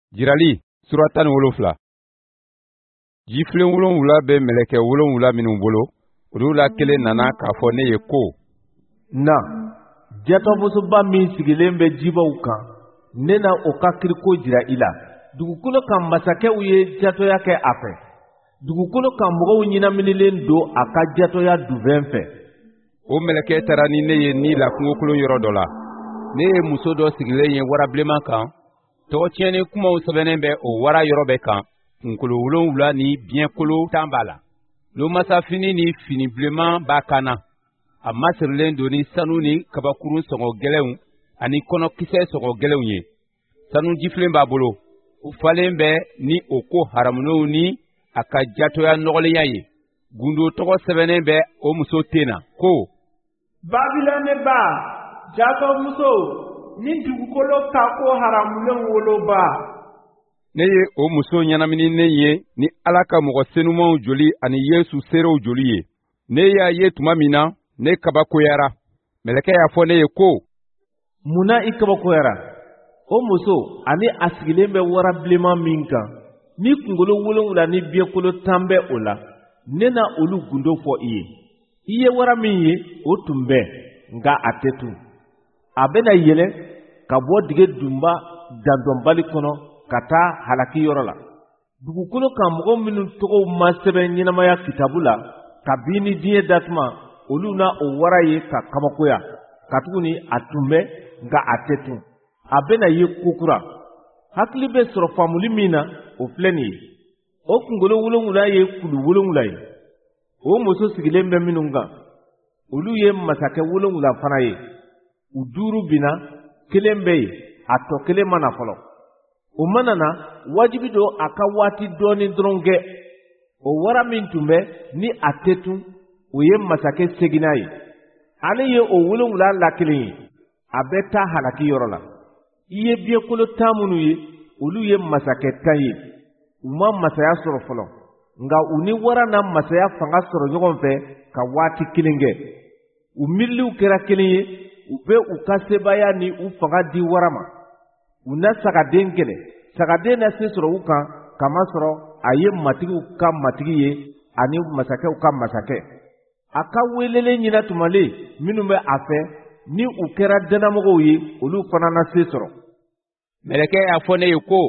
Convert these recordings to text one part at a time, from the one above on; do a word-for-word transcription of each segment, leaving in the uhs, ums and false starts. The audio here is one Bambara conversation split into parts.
Jirali suratan wolofla. Jiflen wolon wula be meleke wolon wula minnu bolo olu la kelen nana k'a fɔ ne ye ko na jatɔmusoba min sigilen bɛ jibaw kan ne na o ka kiriko jira i la dugukolo kan masakɛw ye jatɔya kɛ a fɛ dugukolo kan mɔgɔw ɲinaminilen don a ka jatɔya duvɛn fɛ o meleke taara ni ne ye ni la kungokolon yɔrɔ dɔ la ne ye muso dɔ sigilen ye warabilenman kan tɔgɔtiɲɛni kumaw sɛbɛnnen bɛ o wara yɔrɔ bɛɛ kan kunkolo wolonwula ni biɲɛkolo tan b'a la lomasafini ni fini bilenman b'a kan na a masirilen don ni sanu ni kabakurun sɔngɔ gɛlɛnw ani kɔnɔkisɛ sɔngɔ gɛlɛnw ye sanu jifilen b'a bolo o falen bɛ ni o ko haramunɛw ni a ka jatɔya nɔgɔlenya ye gundo tɔgɔ sɛbɛnnen bɛ o muso ten na ko Babilɔneba jatɔmuso ni dugukolo ka ko haramunɛw woloba ne ye o muso ɲɛnamininen ye ni Ala ka mɔgɔ senumanw joli ani Yesu seerew joli ye ne y'a ye tuma min na ne kabakoyara mɛlɛkɛ y'a fɔ ne ye ko munna i kabakoyara o muso ani a sigilen bɛ warabilenman min kan ni kunkolo wolonwula ni biɲɛkolo tan bɛ o la ne na olu gundo fɔ i ye i ye wara min ye o tun bɛ nka a tɛ tun a bɛna yɛlɛ ka bɔ dige dunba dandɔnbali kɔnɔ ka taa halaki yɔrɔ la dugukolo kan mɔgɔ minnu tɔgɔw ma sɛbɛn ɲɛnamaya kitabu la kabi ni diɲɛ datuma olu na o wara ye ka kabakoya katuguni a tun bɛ nka a tɛ tun a bɛna ye kokura hakili bɛ sɔrɔ faamuli min na o filɛ nin ye o kunkolo wolonwula ye kulu wolonwula ye o muso sigilen bɛ minnu kan olu ye masakɛ wolonwula fana ye u duuru binna kelen bɛ yen a tɔ kelen mana fɔlɔ o mana na wajibi don a ka waati dɔɔni dɔrɔn kɛ o wara min tun bɛ ni a tɛ tun o ye masakɛ segina ye ale ye o wolonwula la kelen ye a bɛ taa halaki yɔrɔ la i ye biɲɛkolo tan minnu ye olu ye masakɛ tan ye u ma masaya sɔrɔ fɔlɔ nka u ni wara na masaya fanga sɔrɔ ɲɔgɔn fɛ ka waati kelen kɛ u miiriliw kɛra kelen ye u bɛ u ka sebaya ni u fanga di wara ma u na sagaden kɛlɛ sagaden na se sɔrɔ u kan kamasɔrɔ a ye matigiw ka matigi ye ani masakɛw ka masakɛ a ka welelen ɲina tumalen minnu bɛ a fɛ ni u kɛra dɛnɛmɔgɔw ye olu fana na se sɔrɔ mɛlɛkɛ y'a fɔ ne ye ko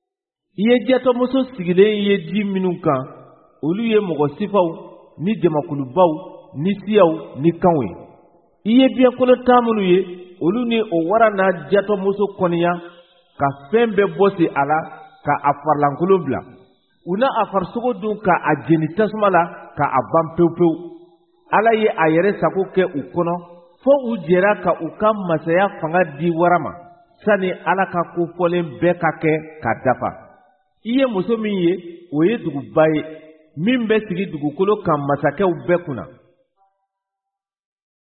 i ye jatɔmuso sigilen ye di minnu kan olu ye mɔgɔ sifaw ni jamakulubaw ni siyaw ni kanw ye i ye biɲɛkolo tan minnu ye olu ni o wara na jatɔmuso kɔniya ka fɛn bɛɛ bɔsi a la ka a farilankolon bila u na a farisogo dun ka a jeni tasuma la ka a ban pewu pewu Ala ye a yɛrɛ sago kɛ u kɔnɔ fo u jɛra ka u ka masaya fanga di wara ma sani Ala ka kofɔlen bɛɛ ka kɛ ka dafa i ye muso min ye o ye duguba ye min bɛ sigi dugukolo kan masakɛw bɛɛ kunna